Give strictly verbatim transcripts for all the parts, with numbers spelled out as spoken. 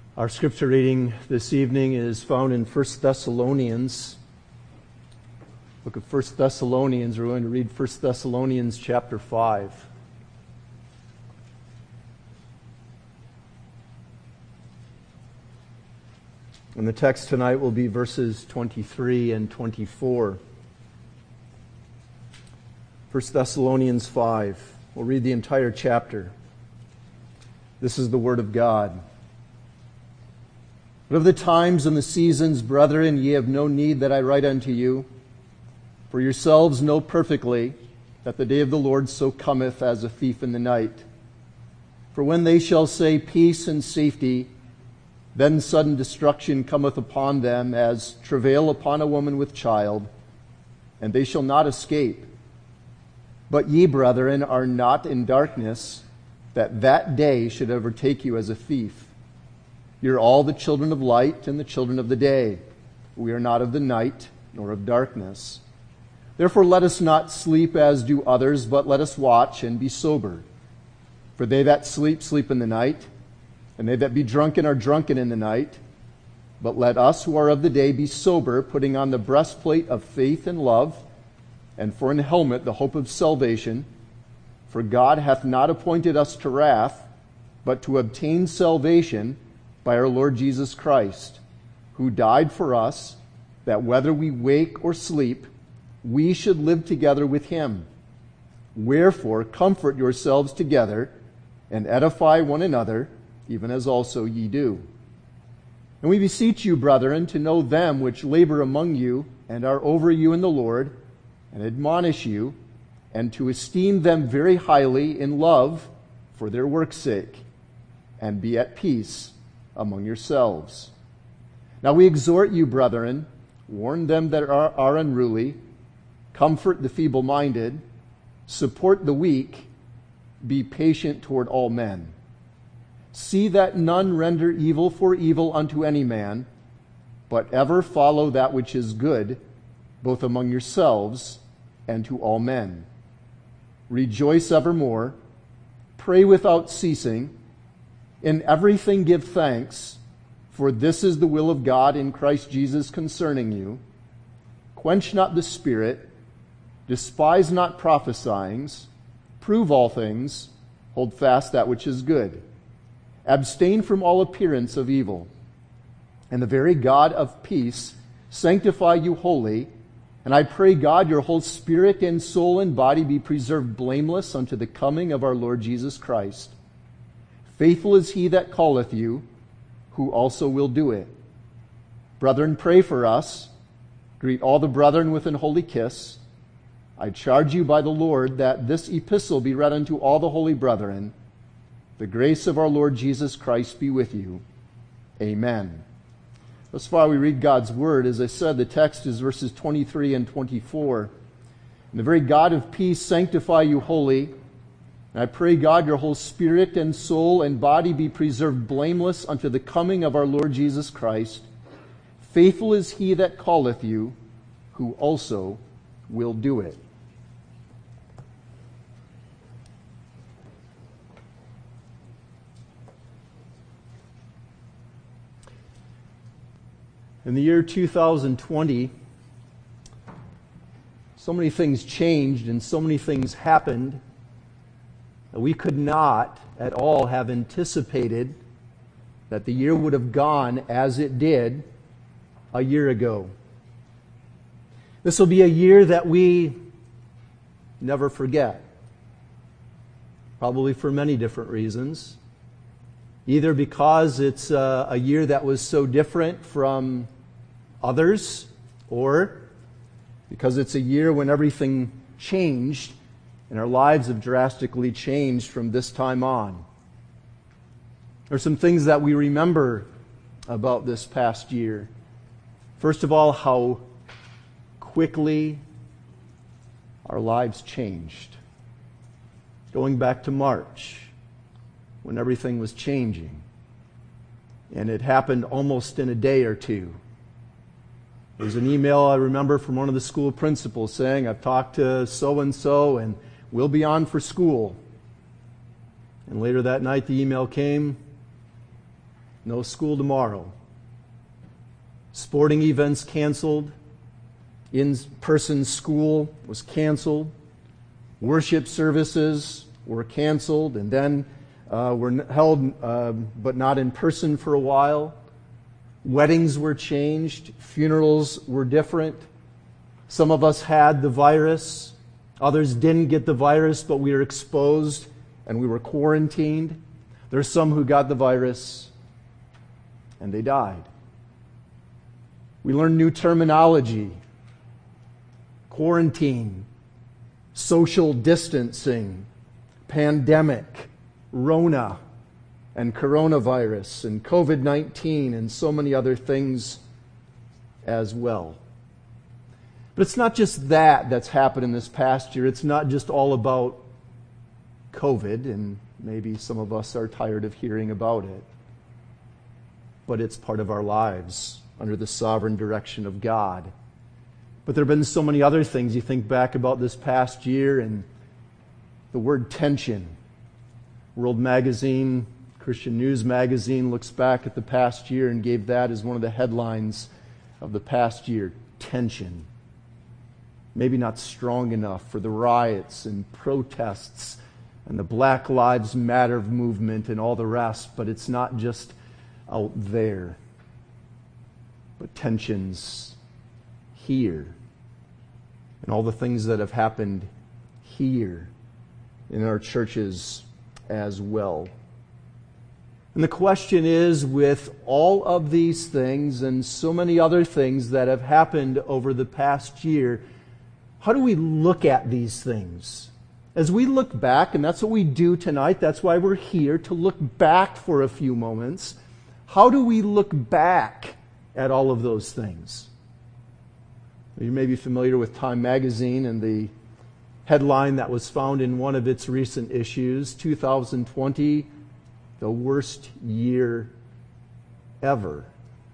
Our scripture reading this evening is found in First Thessalonians. Book of First Thessalonians. We're going to read First Thessalonians chapter five. And the text tonight will be verses twenty-three and twenty-four. First Thessalonians five. We'll read the entire chapter. This is the word of God. But of the times and the seasons, brethren, ye have no need that I write unto you. For yourselves know perfectly that the day of the Lord so cometh as a thief in the night. For when they shall say peace and safety, then sudden destruction cometh upon them as travail upon a woman with child, and they shall not escape. But ye, brethren, are not in darkness, that that day should overtake you as a thief. Ye are all the children of light and the children of the day. We are not of the night, nor of darkness. Therefore let us not sleep as do others, but let us watch and be sober. For they that sleep, sleep in the night, and they that be drunken are drunken in the night. But let us who are of the day be sober, putting on the breastplate of faith and love, and for an helmet the hope of salvation. For God hath not appointed us to wrath, but to obtain salvation by our Lord Jesus Christ, who died for us, that whether we wake or sleep, we should live together with him. Wherefore comfort yourselves together, and edify one another, even as also ye do. And we beseech you, brethren, to know them which labor among you, and are over you in the Lord, and admonish you, and to esteem them very highly in love for their work's sake, and be at peace among yourselves. Now we exhort you, brethren, warn them that are, are unruly, comfort the feeble-minded, support the weak, be patient toward all men. See that none render evil for evil unto any man, but ever follow that which is good, both among yourselves and to all men. Rejoice evermore, pray without ceasing, in everything give thanks, for this is the will of God in Christ Jesus concerning you. Quench not the spirit, despise not prophesying, prove all things, hold fast that which is good. Abstain from all appearance of evil. And the very God of peace sanctify you wholly. And I pray God your whole spirit and soul and body be preserved blameless unto the coming of our Lord Jesus Christ. Faithful is he that calleth you, who also will do it. Brethren, pray for us. Greet all the brethren with an holy kiss. I charge you by the Lord that this epistle be read unto all the holy brethren. The grace of our Lord Jesus Christ be with you. Amen. Thus far we read God's word. As I said, the text is verses twenty-three and twenty-four. And the very God of peace sanctify you wholly. And I pray God your whole spirit and soul and body be preserved blameless unto the coming of our Lord Jesus Christ. Faithful is he that calleth you, who also will do it. In the year two thousand twenty, so many things changed and so many things happened that we could not at all have anticipated that the year would have gone as it did a year ago. This will be a year that we never forget, probably for many different reasons. Either because it's a, a year that was so different from others, or because it's a year when everything changed and our lives have drastically changed from this time on. There are some things that we remember about this past year. First of all, how quickly our lives changed. Going back to March, when everything was changing. And it happened almost in a day or two. There was an email I remember from one of the school principals saying, I've talked to so-and-so and we'll be on for school. And later that night the email came, No school tomorrow. Sporting events canceled. In-person school was canceled. Worship services were canceled and then uh, were held, uh, but not in person for a while. Weddings were changed. Funerals were different. Some of us had the virus. Others didn't get the virus, but we were exposed and we were quarantined. There's some who got the virus and they died. We learned new terminology. Quarantine, social distancing, pandemic, Rona, and coronavirus, and covid nineteen, and so many other things as well. But it's not just that that's happened in this past year. It's not just all about COVID, and maybe some of us are tired of hearing about it. But it's part of our lives under the sovereign direction of God. But there have been so many other things. You think back about this past year and the word tension. World Magazine, Christian News Magazine, looks back at the past year and gave that as one of the headlines of the past year. Tension. Maybe not strong enough for the riots and protests and the Black Lives Matter movement and all the rest, but it's not just out there. But tensions here. And all the things that have happened here in our churches as well. And the question is, with all of these things and so many other things that have happened over the past year, how do we look at these things? As we look back, and that's what we do tonight, that's why we're here, to look back for a few moments. How do we look back at all of those things? You may be familiar with Time Magazine and the headline that was found in one of its recent issues, two thousand twenty, the worst year ever.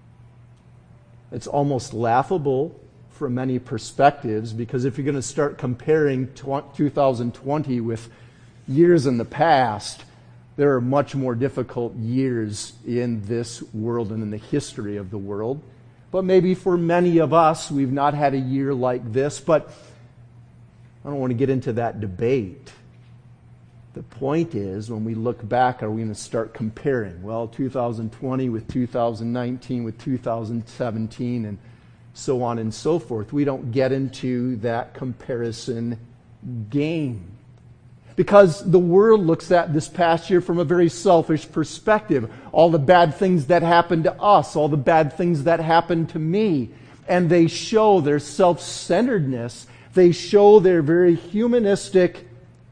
It's almost laughable from many perspectives, because if you're going to start comparing two thousand twenty with years in the past, there are much more difficult years in this world and in the history of the world. But maybe for many of us, we've not had a year like this, but I don't want to get into that debate. The point is, when we look back, are we going to start comparing? Well, two thousand twenty with two thousand nineteen with two thousand seventeen and so on and so forth. We don't get into that comparison game. Because the world looks at this past year from a very selfish perspective. All the bad things that happened to us, all the bad things that happened to me. And they show their self-centeredness. They show their very humanistic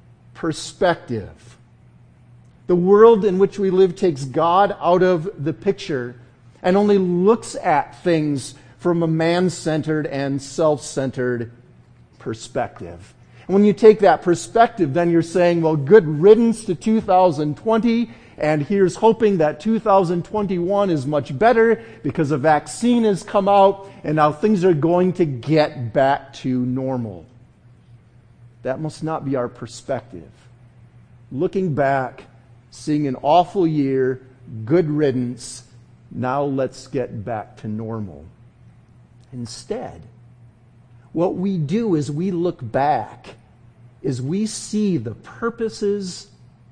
perspective. The world in which we live takes God out of the picture and only looks at things from a man-centered and self-centered perspective. And when you take that perspective, then you're saying, well, good riddance to two thousand twenty, and here's hoping that two thousand twenty-one is much better because a vaccine has come out and now things are going to get back to normal. That must not be our perspective. Looking back, seeing an awful year, good riddance, now let's get back to normal. Instead, what we do is we look back, is we see the purposes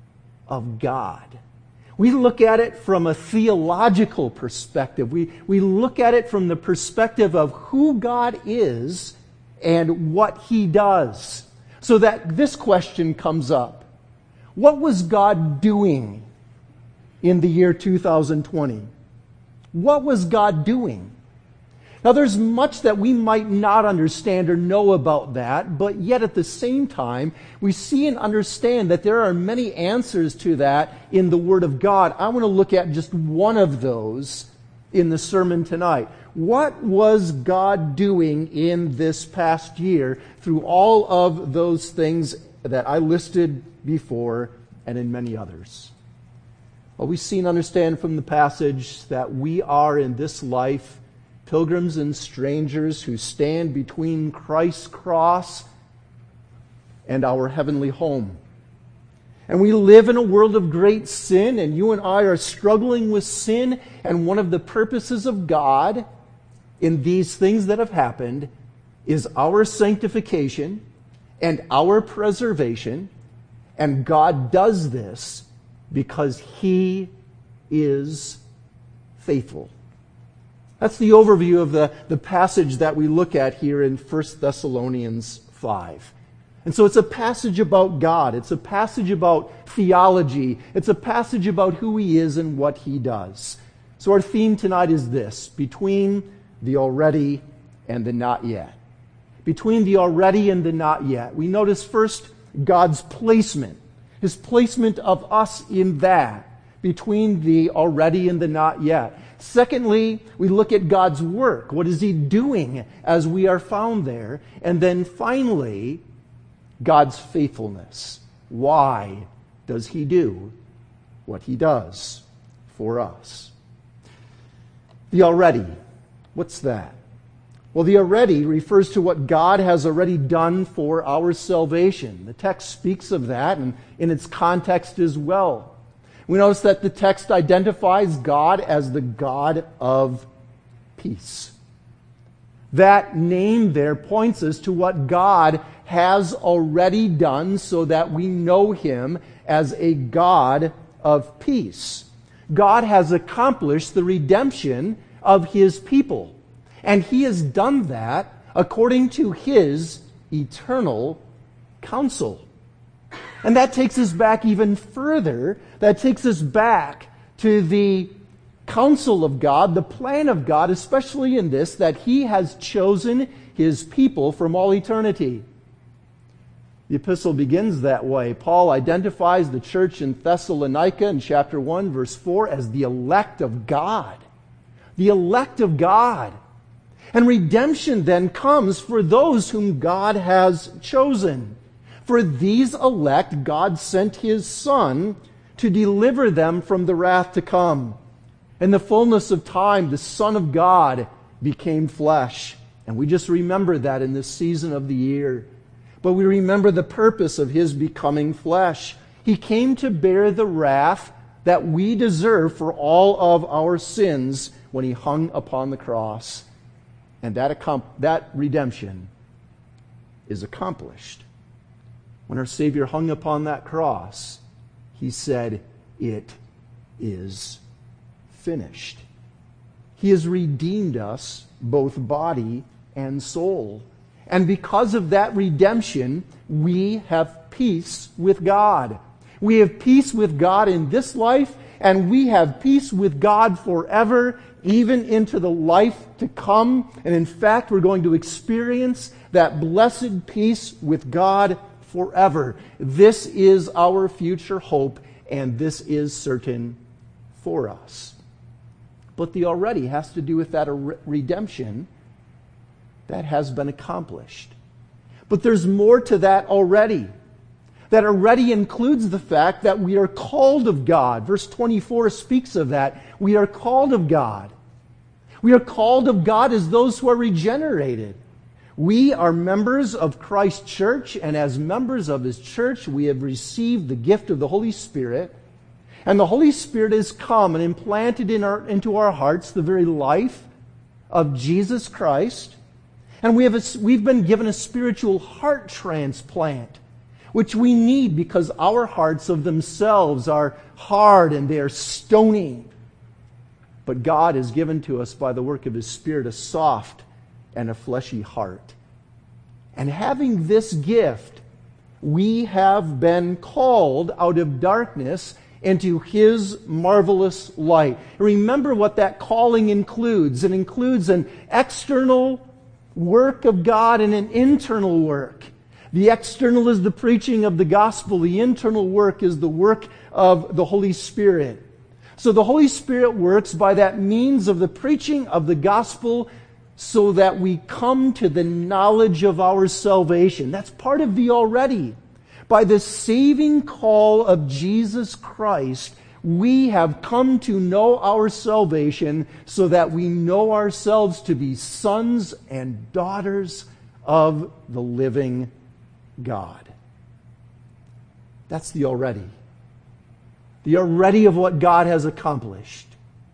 of God. We look at it from a theological perspective. We, we look at it from the perspective of who God is and what He does. So that this question comes up. What was God doing in the year two thousand twenty? What was God doing? Now, there's much that we might not understand or know about that, but yet at the same time, we see and understand that there are many answers to that in the Word of God. I want to look at just one of those in the sermon tonight. What was God doing in this past year through all of those things that I listed before and in many others? Well, we see and understand from the passage that we are in this life pilgrims and strangers who stand between Christ's cross and our heavenly home. And we live in a world of great sin, and you and I are struggling with sin, and one of the purposes of God in these things that have happened is our sanctification and our preservation, and God does this because He is faithful. That's the overview of the, the passage that we look at here in First Thessalonians five. And so it's a passage about God. It's a passage about theology. It's a passage about who He is and what He does. So our theme tonight is this: between the already and the not yet. Between the already and the not yet. We notice first God's placement. His placement of us in that. Between the already and the not yet. Secondly, we look at God's work. What is He doing as we are found there? And then finally, God's faithfulness. Why does He do what He does for us? The already. What's that? Well, the already refers to what God has already done for our salvation. The text speaks of that, and in its context as well. We notice that the text identifies God as the God of peace. That name there points us to what God has already done so that we know Him as a God of peace. God has accomplished the redemption of His people. And He has done that according to His eternal counsel. And that takes us back even further. That takes us back to the counsel of God, the plan of God, especially in this, that He has chosen His people from all eternity. The epistle begins that way. Paul identifies the church in Thessalonica in chapter one, verse four, as the elect of God. The elect of God. And redemption then comes for those whom God has chosen. For these elect, God sent His Son to deliver them from the wrath to come. In the fullness of time, the Son of God became flesh. And we just remember that in this season of the year. But we remember the purpose of His becoming flesh. He came to bear the wrath that we deserve for all of our sins when He hung upon the cross. And that, that redemption is accomplished. When our Savior hung upon that cross, He said, "It is finished." He has redeemed us, both body and soul. And because of that redemption, we have peace with God. We have peace with God in this life, and we have peace with God forever, even into the life to come. And in fact, we're going to experience that blessed peace with God forever. This is our future hope, and this is certain for us. But the already has to do with that redemption that has been accomplished. But there's more to that already. That already includes the fact that we are called of God. Verse twenty-four speaks of that. We are called of God. We are called of God as those who are regenerated. We are members of Christ's church, and as members of His church, we have received the gift of the Holy Spirit. And the Holy Spirit has come and implanted in our, into our hearts the very life of Jesus Christ. And we have a, we've been given a spiritual heart transplant, which we need because our hearts of themselves are hard and they are stony. But God has given to us by the work of His Spirit a soft and a fleshy heart. And having this gift, we have been called out of darkness into His marvelous light. Remember what that calling includes. It includes an external work of God and an internal work. The external is the preaching of the gospel. The internal work is the work of the Holy Spirit. So the Holy Spirit works by that means of the preaching of the gospel so that we come to the knowledge of our salvation. That's part of the already. By the saving call of Jesus Christ, we have come to know our salvation so that we know ourselves to be sons and daughters of the living God. That's the already. The already of what God has accomplished.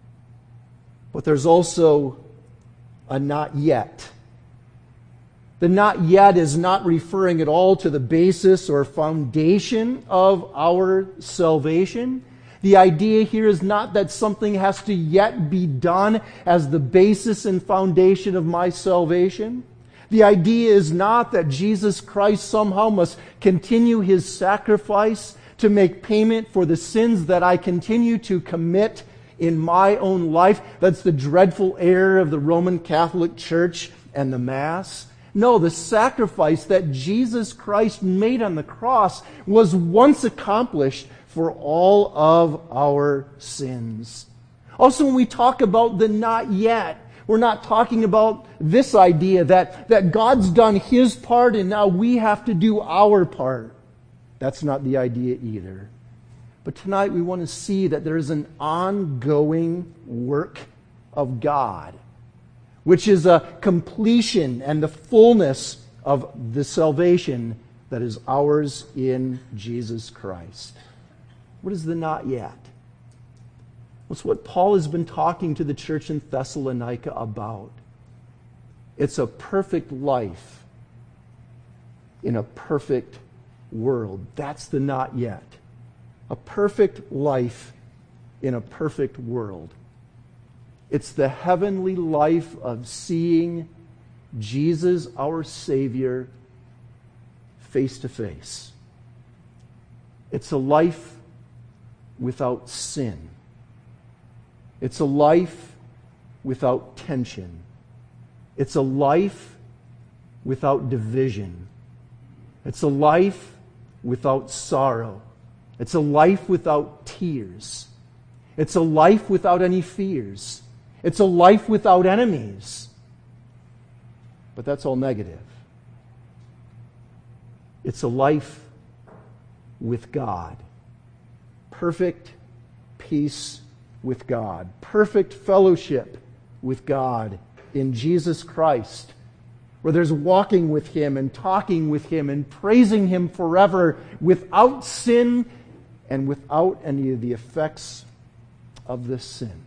But there's also a not yet. The not yet is not referring at all to the basis or foundation of our salvation. The idea here is not that something has to yet be done as the basis and foundation of my salvation. The idea is not that Jesus Christ somehow must continue his sacrifice to make payment for the sins that I continue to commit in my own life. That's the dreadful error of the Roman Catholic Church and the Mass. No, the sacrifice that Jesus Christ made on the cross was once accomplished for all of our sins. Also, when we talk about the not yet, we're not talking about this idea that, that God's done his part and now we have to do our part. That's not the idea either. But tonight we want to see that there is an ongoing work of God, which is a completion and the fullness of the salvation that is ours in Jesus Christ. What is the not yet? It's what Paul has been talking to the church in Thessalonica about. It's a perfect life in a perfect world. That's the not yet. A perfect life in a perfect world. It's the heavenly life of seeing Jesus, our Savior, face to face. It's a life without sin. It's a life without tension. It's a life without division. It's a life without sorrow. It's a life without tears. It's a life without any fears. It's a life without enemies. But that's all negative. It's a life with God. Perfect peace with God. Perfect fellowship with God in Jesus Christ, where there's walking with him and talking with him and praising him forever without sin and without any of the effects of this sin.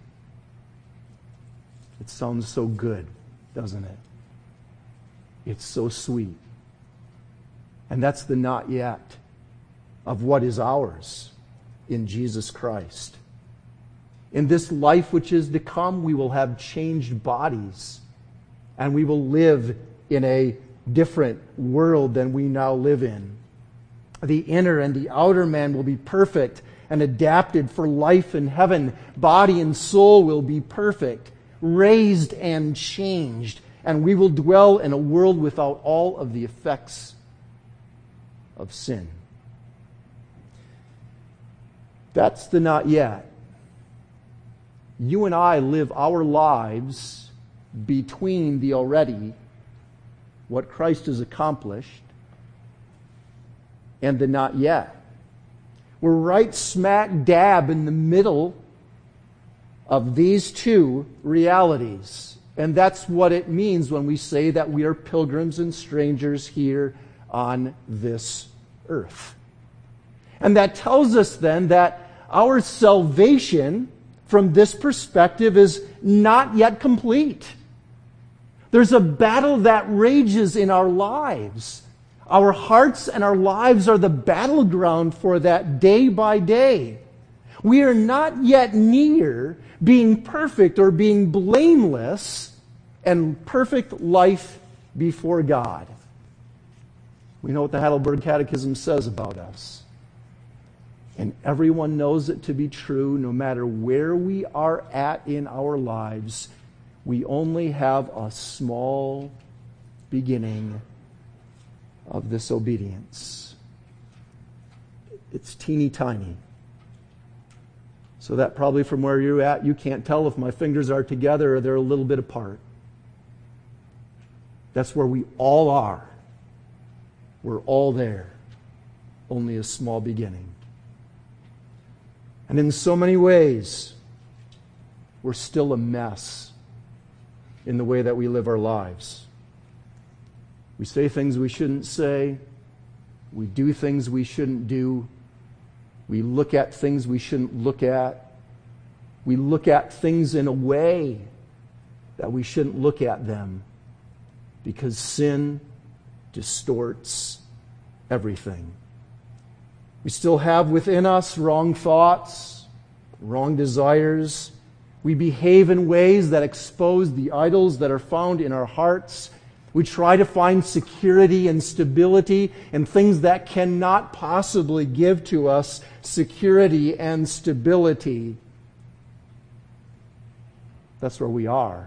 It sounds so good, doesn't it? It's so sweet. And that's the not yet of what is ours in Jesus Christ. In this life which is to come, we will have changed bodies, and we will live in a different world than we now live in. The inner and the outer man will be perfect and adapted for life in heaven. Body and soul will be perfect, raised and changed, and we will dwell in a world without all of the effects of sin. That's the not yet. You and I live our lives between the already, what Christ has accomplished, and the not yet. We're right smack dab in the middle of these two realities. And that's what it means when we say that we are pilgrims and strangers here on this earth. And that tells us then that our salvation from this perspective is not yet complete. There's a battle that rages in our lives. Our hearts and our lives are the battleground for that day by day. We are not yet near being perfect or being blameless and perfect life before God. We know what the Heidelberg Catechism says about us. And everyone knows it to be true, no matter where we are at in our lives. We only have a small beginning of this obedience. It's teeny tiny. So that probably from where you're at, you can't tell if my fingers are together or they're a little bit apart. That's where we all are. We're all there. Only a small beginning. And in so many ways, we're still a mess in the way that we live our lives. We say things we shouldn't say. We do things we shouldn't do. We look at things we shouldn't look at. We look at things in a way that we shouldn't look at them, because sin distorts everything. We still have within us wrong thoughts, wrong desires. We behave in ways that expose the idols that are found in our hearts. We try to find security and stability in things that cannot possibly give to us security and stability. That's where we are.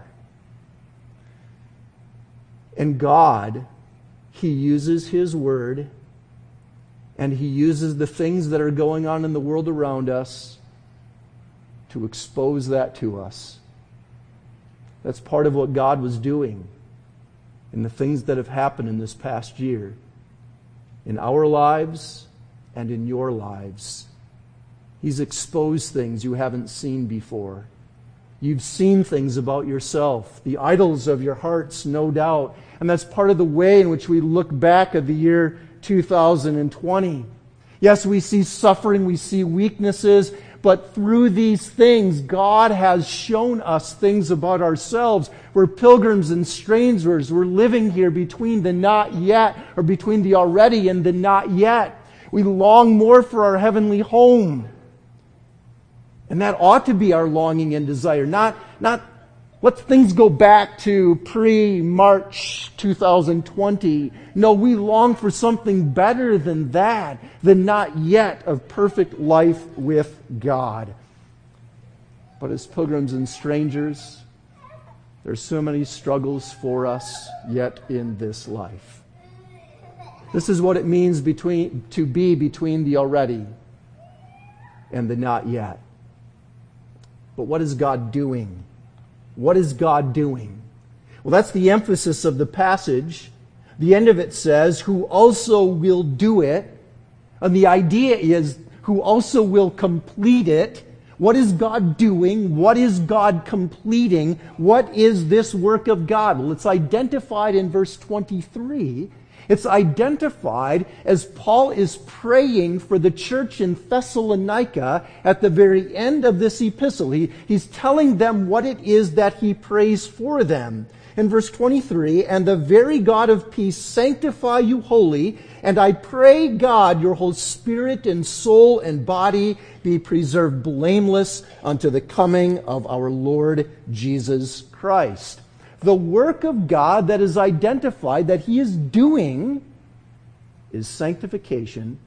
And God, He uses His Word, and He uses the things that are going on in the world around us to expose that to us. That's part of what God was doing in the things that have happened in this past year, in our lives and in your lives. He's exposed things you haven't seen before. You've seen things about yourself, the idols of your hearts, no doubt. And that's part of the way in which we look back at the year two thousand twenty. Yes, we see suffering, we see weaknesses, but through these things, God has shown us things about ourselves. We're pilgrims and strangers. We're living here between the not yet, or between the already and the not yet. We long more for our heavenly home. And that ought to be our longing and desire. Not, not let things go back to pre-March two thousand twenty. No, we long for something better than that, the not yet of perfect life with God. But as pilgrims and strangers, there's so many struggles for us yet in this life. This is what it means between to be between the already and the not yet. But what is God doing? What is God doing? Well, that's the emphasis of the passage. The end of it says, who also will do it. And the idea is, who also will complete it. What is God doing? What is God completing? What is this work of God? Well, it's identified in verse twenty-three. It's identified as Paul is praying for the church in Thessalonica at the very end of this epistle. He, he's telling them what it is that he prays for them. In verse twenty-three, and the very God of peace sanctify you wholly, and I pray God your whole spirit and soul and body be preserved blameless unto the coming of our Lord Jesus Christ. The work of God that is identified that He is doing is sanctification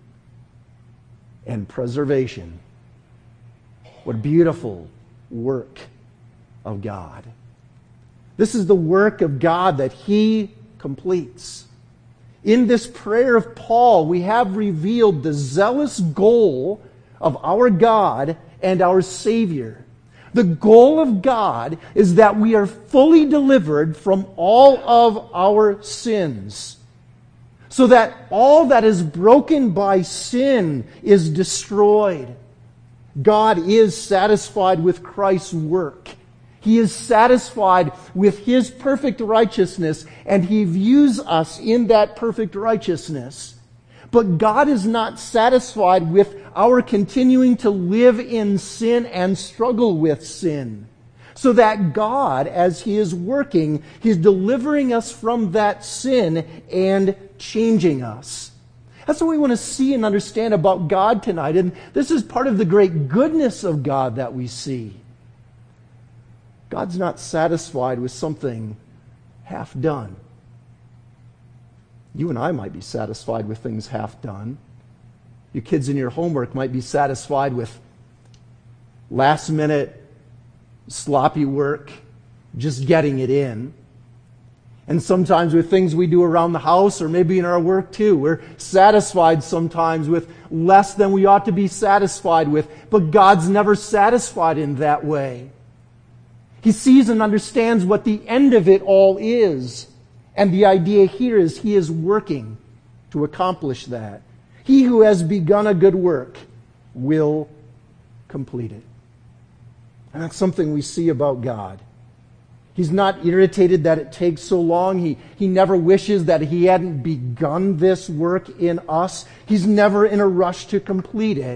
and preservation. What a beautiful work of God. This is the work of God that He completes. In this prayer of Paul, we have revealed the zealous goal of our God and our Savior. The goal of God is that we are fully delivered from all of our sins, so that all that is broken by sin is destroyed. God is satisfied with Christ's work. He is satisfied with His perfect righteousness, and He views us in that perfect righteousness. But God is not satisfied with our continuing to live in sin and struggle with sin. So that God, as He is working, He's delivering us from that sin and changing us. That's what we want to see and understand about God tonight. And this is part of the great goodness of God that we see. God's not satisfied with something half done. You and I might be satisfied with things half done. You kids in your homework might be satisfied with last minute sloppy work, just getting it in. And sometimes with things we do around the house or maybe in our work too, we're satisfied sometimes with less than we ought to be satisfied with. But God's never satisfied in that way. He sees and understands what the end of it all is. And the idea here is He is working to accomplish that. He who has begun a good work will complete it. And that's something we see about God. He's not irritated that it takes so long. He, he never wishes that He hadn't begun this work in us. He's never in a rush to complete it.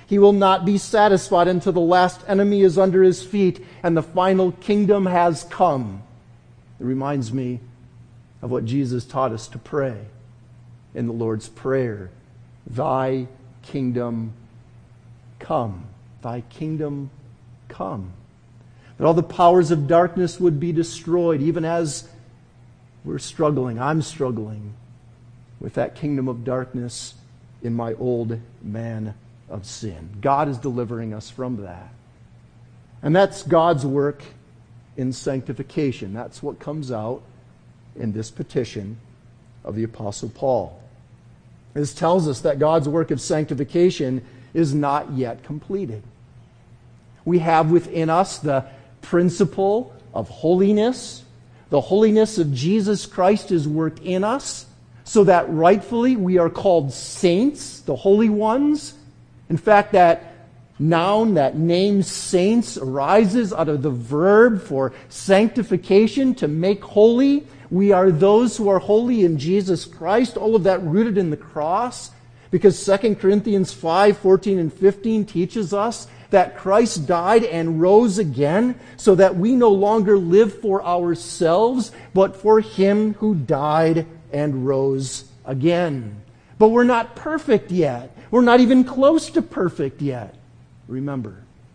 He will not be satisfied until the last enemy is under his feet and the final kingdom has come. It reminds me of what Jesus taught us to pray in the Lord's Prayer. Thy kingdom come. Thy kingdom come. That all the powers of darkness would be destroyed, even as we're struggling, I'm struggling with that kingdom of darkness in my old man of sin. God is delivering us from that. And that's God's work in sanctification. That's what comes out in this petition of the Apostle Paul. This tells us that God's work of sanctification is not yet completed. We have within us the principle of holiness. The holiness of Jesus Christ is worked in us so that rightfully we are called saints, the holy ones. In fact, that noun, that name saints, arises out of the verb for sanctification, to make holy. We are those who are holy in Jesus Christ. All of that rooted in the cross. Because Second Corinthians five, fourteen and fifteen teaches us that Christ died and rose again so that we no longer live for ourselves, but for Him who died and rose again. But we're not perfect yet. We're not even close to perfect yet. Remember,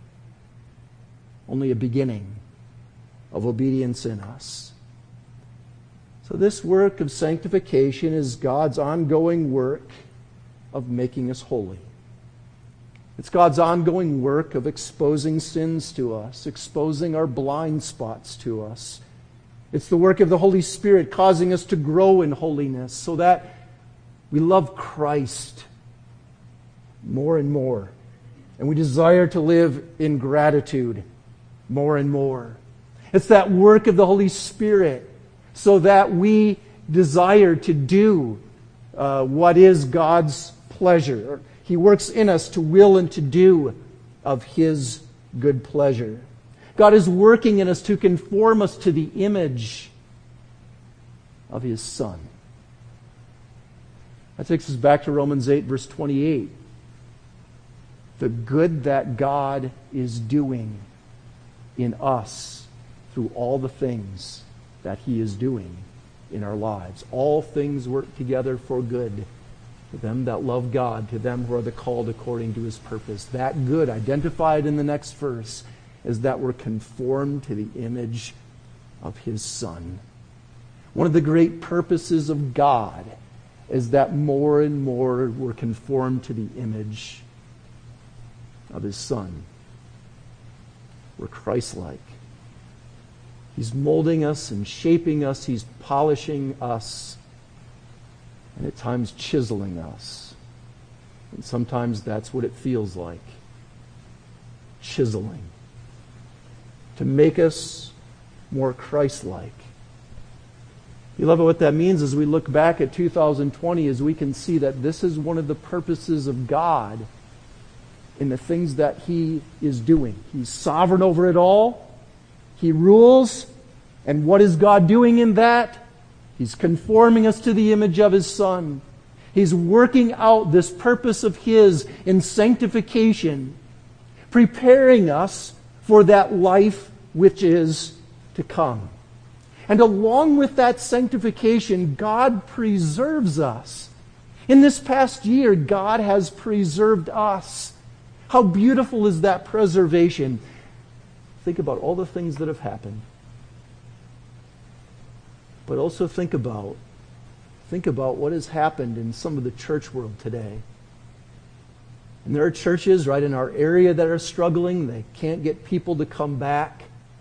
only a beginning of obedience in us. So this work of sanctification is God's ongoing work of making us holy. It's God's ongoing work of exposing sins to us, exposing our blind spots to us. It's the work of the Holy Spirit causing us to grow in holiness so that we love Christ more and more. And we desire to live in gratitude more and more. It's that work of the Holy Spirit so that we desire to do uh, what is God's pleasure. He works in us to will and to do of His good pleasure. God is working in us to conform us to the image of His Son. That takes us back to Romans eight, verse twenty-eight. The good that God is doing in us through all the things that He is doing in our lives. All things work together for good to them that love God, to them who are the called according to His purpose. That good, identified in the next verse, is that we're conformed to the image of His Son. One of the great purposes of God is that more and more we're conformed to the image of His Son. We're Christ-like. He's molding us and shaping us. He's polishing us. And at times chiseling us. And sometimes that's what it feels like. Chiseling. To make us more Christ-like. Beloved, what that means is we look back at two thousand twenty as we can see that this is one of the purposes of God in the things that He is doing. He's sovereign over it all. He rules. And what is God doing in that? He's conforming us to the image of His Son. He's working out this purpose of His in sanctification, preparing us for that life which is to come. And along with that sanctification, God preserves us. In this past year, God has preserved us. How beautiful is that preservation? Think about all the things that have happened. But also think about, think about what has happened in some of the church world today. And there are churches right in our area that are struggling. They can't get people to come back.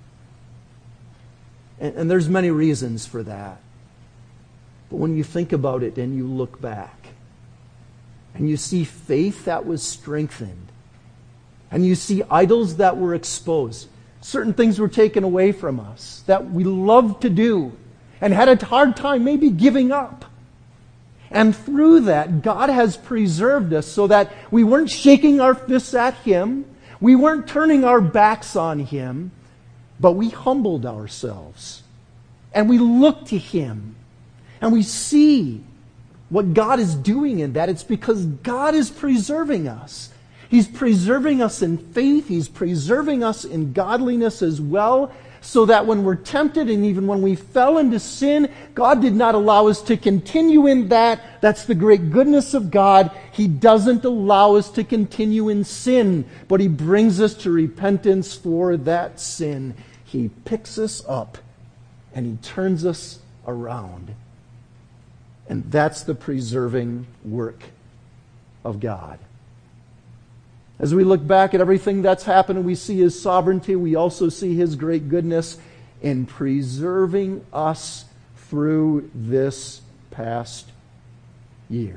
And, and there's many reasons for that. But when you think about it and you look back, and you see faith that was strengthened, and you see idols that were exposed, certain things were taken away from us that we loved to do, and had a hard time maybe giving up. And through that, God has preserved us so that we weren't shaking our fists at Him. We weren't turning our backs on Him. But we humbled ourselves. And we look to Him. And we see what God is doing in that. It's because God is preserving us. He's preserving us in faith. He's preserving us in godliness as well, so that when we're tempted and even when we fell into sin, God did not allow us to continue in that. That's the great goodness of God. He doesn't allow us to continue in sin, but He brings us to repentance for that sin. He picks us up and He turns us around. And that's the preserving work of God. As we look back at everything that's happened and we see His sovereignty, we also see His great goodness in preserving us through this past year.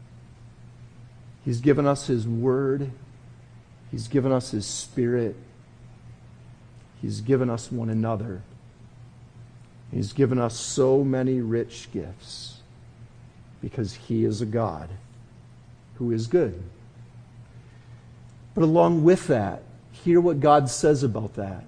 He's given us His Word. He's given us His Spirit. He's given us one another. He's given us so many rich gifts because He is a God who is good. But along with that, hear what God says about that.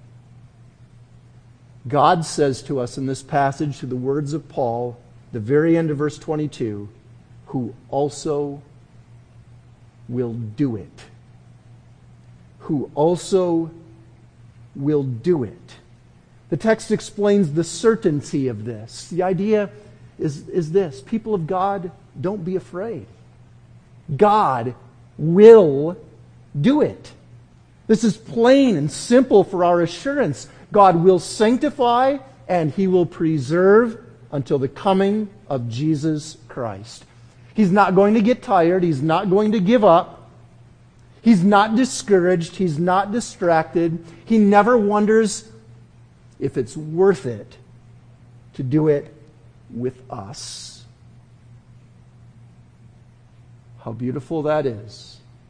God says to us in this passage, through the words of Paul, the very end of verse twenty-two, who also will do it. Who also will do it. The text explains the certainty of this. The idea is, is this: people of God, don't be afraid. God will do it. This is plain and simple for our assurance. God will sanctify and He will preserve until the coming of Jesus Christ. He's not going to get tired. He's not going to give up. He's not discouraged. He's not distracted. He never wonders if it's worth it to do it with us. How beautiful that is.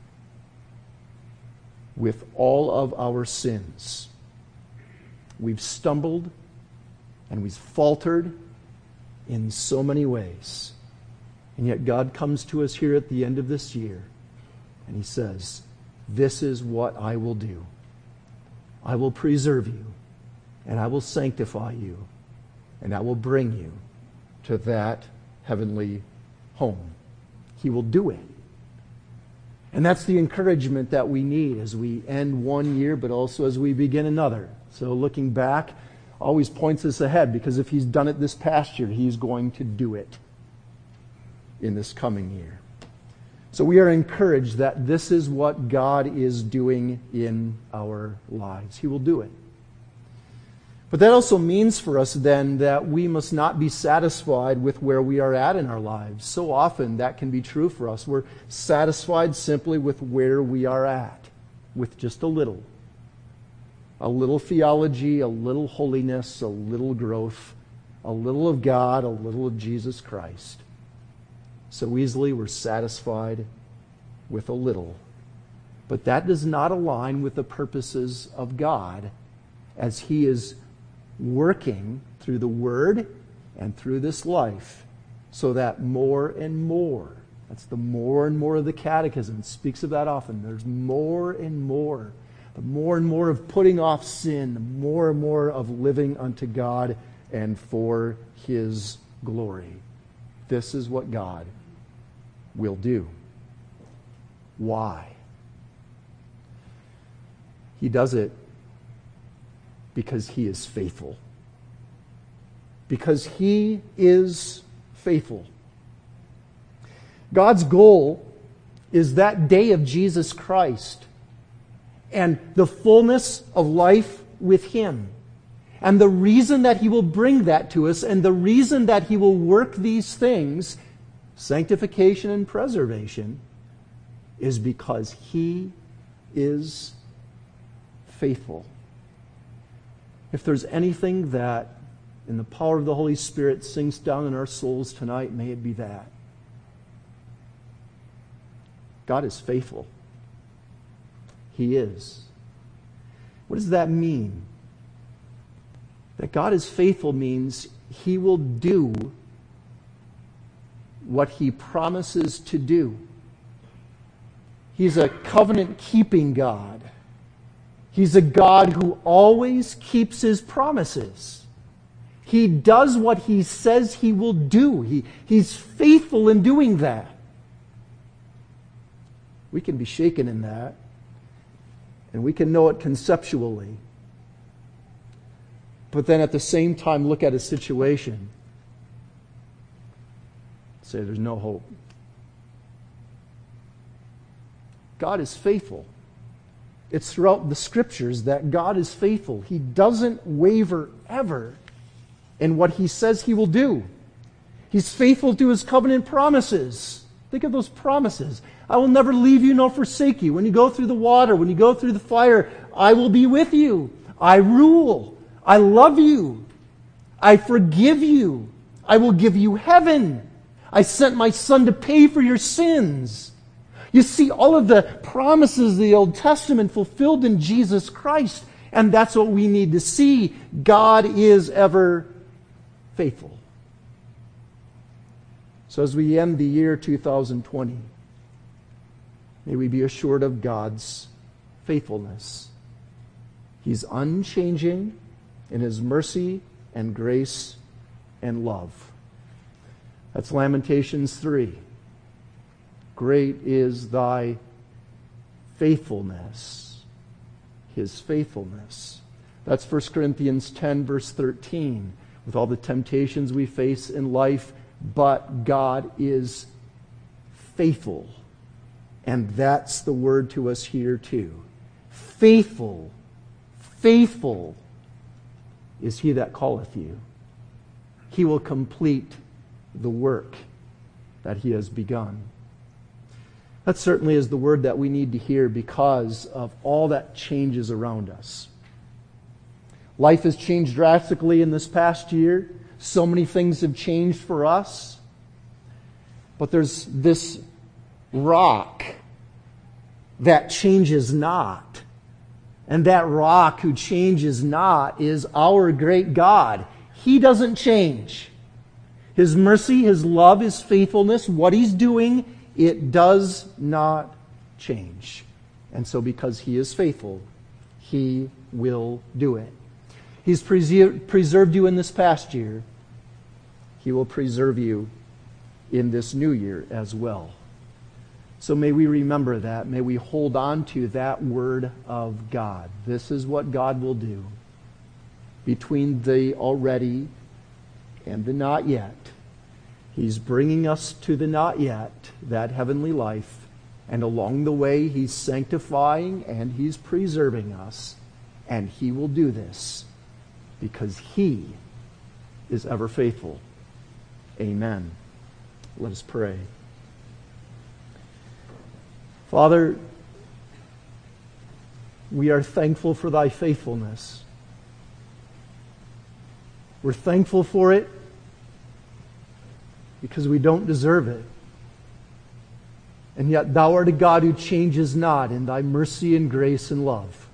With all of our sins, we've stumbled and we've faltered in so many ways. And yet God comes to us here at the end of this year and He says, this is what I will do. I will preserve you and I will sanctify you and I will bring you to that heavenly home. He will do it. And that's the encouragement that we need as we end one year, but also as we begin another. So looking back always points us ahead, because if He's done it this past year, He's going to do it in this coming year. So we are encouraged that this is what God is doing in our lives. He will do it. But that also means for us then that we must not be satisfied with where we are at in our lives. So often that can be true for us. We're satisfied simply with where we are at, with just a little. A little theology, a little holiness, a little growth, a little of God, a little of Jesus Christ. So easily we're satisfied with a little. But that does not align with the purposes of God as He is working through the Word and through this life, so that more and more, that's the more and more of the Catechism, it speaks of that often, there's more and more, the more and more of putting off sin, the more and more of living unto God and for His glory. This is what God will do. Why? He does it because He is faithful. Because He is faithful. God's goal is that day of Jesus Christ and the fullness of life with Him. And the reason that He will bring that to us and the reason that He will work these things, sanctification and preservation, is because He is faithful. If there's anything that in the power of the Holy Spirit sinks down in our souls tonight, may it be that. God is faithful. He is. What does that mean? That God is faithful means He will do what He promises to do. He's a covenant-keeping God. He's a God who always keeps His promises. He does what He says He will do. He, he's faithful in doing that. We can be shaken in that And we can know it conceptually. But then at the same time look at a situation, say there's no hope. God is faithful. It's throughout the Scriptures that God is faithful. He doesn't waver ever in what He says He will do. He's faithful to His covenant promises. Think of those promises. I will never leave you nor forsake you. When you go through the water, when you go through the fire, I will be with you. I rule. I love you. I forgive you. I will give you heaven. I sent my Son to pay for your sins. You see all of the promises of the Old Testament fulfilled in Jesus Christ, and that's what we need to see. God is ever faithful. So as we end the year two thousand twenty, may we be assured of God's faithfulness. He's unchanging in His mercy and grace and love. That's Lamentations three. Great is thy faithfulness. His faithfulness. That's First Corinthians ten, verse thirteen. With all the temptations we face in life, but God is faithful. And that's the word to us here too. Faithful. Faithful is He that calleth you. He will complete the work that He has begun. That certainly is the word that we need to hear because of all that changes around us. Life has changed drastically in this past year. So many things have changed for us. But there's this rock that changes not. And that rock who changes not is our great God. He doesn't change. His mercy, His love, His faithfulness, what He's doing, it does not change. And so because He is faithful, He will do it. He's preserved you in this past year. He will preserve you in this new year as well. So may we remember that. May we hold on to that word of God. This is what God will do between the already and the not yet. He's bringing us to the not yet, that heavenly life. And along the way, He's sanctifying and He's preserving us. And He will do this because He is ever faithful. Amen. Let us pray. Father, we are thankful for Thy faithfulness. We're thankful for it because we don't deserve it. And yet Thou art a God who changes not in Thy mercy and grace and love.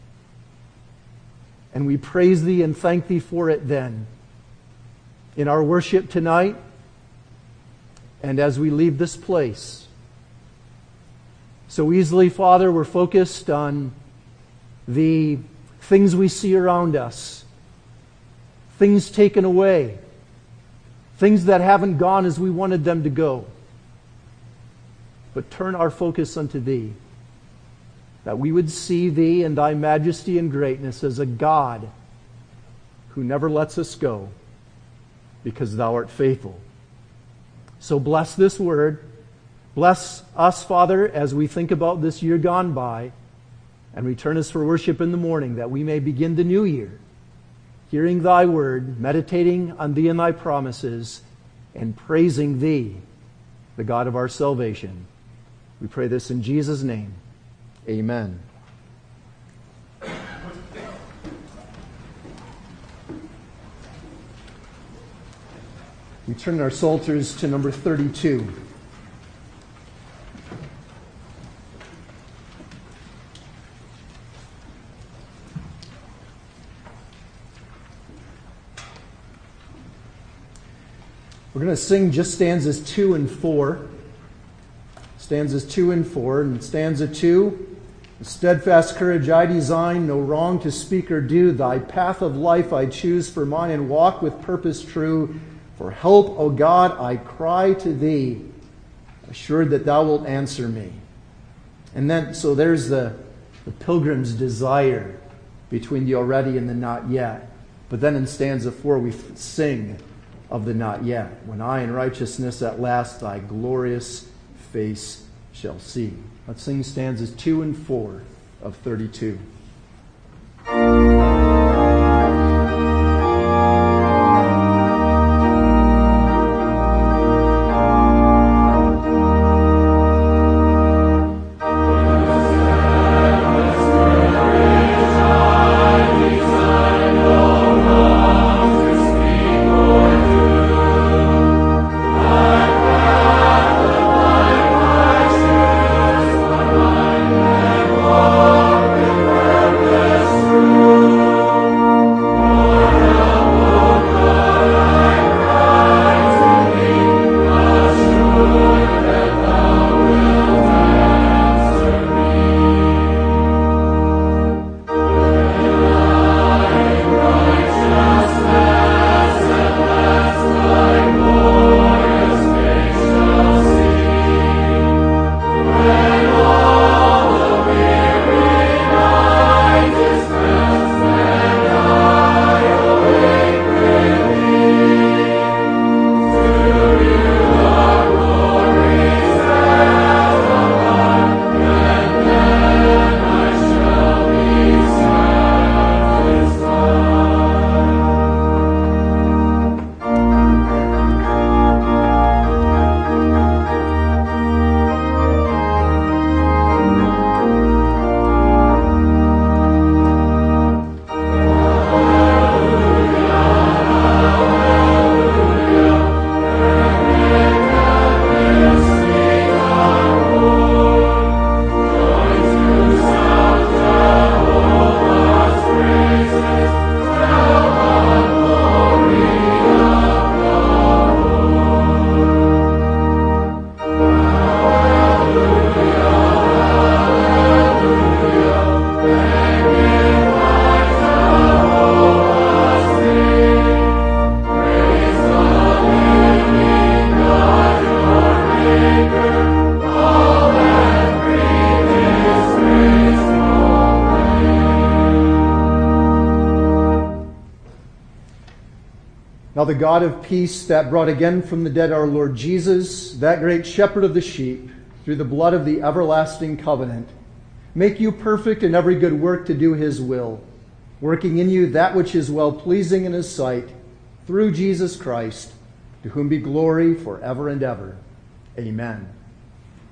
And we praise Thee and thank Thee for it then. In our worship tonight, and as we leave this place. So easily, Father, we're focused on the things we see around us, things taken away, things that haven't gone as we wanted them to go. But turn our focus unto Thee, that we would see Thee and Thy majesty and greatness as a God who never lets us go because Thou art faithful. So bless this word. Bless us, Father, as we think about this year gone by and return us for worship in the morning, that we may begin the new year, hearing Thy word, meditating on Thee and Thy promises, and praising Thee, the God of our salvation. We pray this in Jesus' name. Amen. We turn our psalters to number thirty-two. We're going to sing just stanzas two and four. Stanzas two and four. And stanza two, steadfast courage I design, no wrong to speak or do. Thy path of life I choose for mine, and walk with purpose true. For help, O God, I cry to Thee, assured that Thou wilt answer me. And then, so there's the the pilgrim's desire between the already and the not yet. But then in stanza four, we sing of the not yet. When I in righteousness at last thy glorious face shall see. Let's sing stanzas two and four of thirty-two. Now the God of peace that brought again from the dead our Lord Jesus, that great shepherd of the sheep, through the blood of the everlasting covenant, make you perfect in every good work to do his will, working in you that which is well-pleasing in his sight, through Jesus Christ, to whom be glory forever and ever. Amen.